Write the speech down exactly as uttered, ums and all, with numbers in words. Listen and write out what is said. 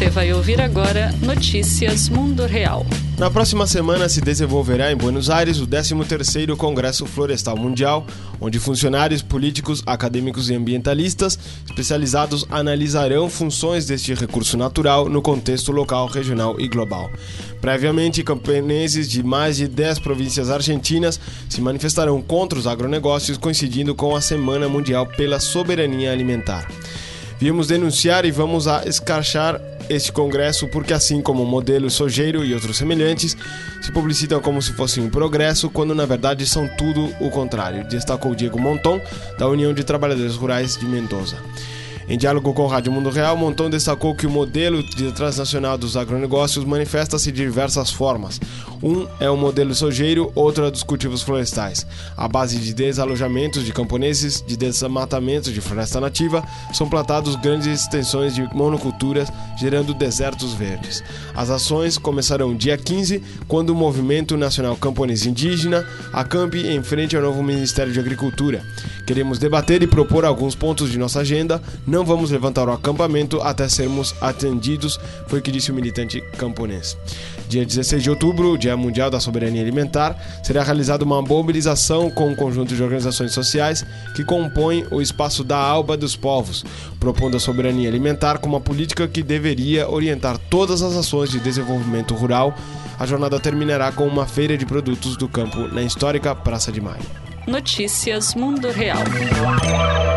Você vai ouvir agora Notícias Mundo Real. Na próxima semana se desenvolverá em Buenos Aires o décimo terceiro Congresso Florestal Mundial, onde funcionários políticos, acadêmicos e ambientalistas especializados analisarão funções deste recurso natural no contexto local, regional e global. Previamente, camponeses de mais de dez províncias argentinas se manifestarão contra os agronegócios, coincidindo com a Semana Mundial pela Soberania Alimentar. Viemos denunciar e vamos a escrachar este congresso porque, assim como o modelo sojeiro e outros semelhantes, se publicitam como se fossem um progresso, quando na verdade são tudo o contrário, destacou Diego Monton, da União de Trabalhadores Rurais de Mendoza. Em diálogo com a Rádio Mundo Real, Monton destacou que o modelo de transnacional dos agronegócios manifesta-se de diversas formas. Um é o modelo sojeiro, outro é dos cultivos florestais. A base de desalojamentos de camponeses, de desmatamentos de floresta nativa, são plantados grandes extensões de monoculturas, gerando desertos verdes. As ações começarão dia quinze, quando o Movimento Nacional Camponês Indígena acampe em frente ao novo Ministério de Agricultura. Queremos debater e propor alguns pontos de nossa agenda. Não vamos levantar o acampamento até sermos atendidos, foi o que disse o militante camponês. Dia dezesseis de outubro, Dia Mundial da Soberania Alimentar, será realizada uma mobilização com um conjunto de organizações sociais que compõem o espaço da Alba dos Povos, propondo a soberania alimentar como uma política que deveria orientar todas as ações de desenvolvimento rural. A jornada terminará com uma feira de produtos do campo na histórica Praça de Maio. Notícias Mundo Real.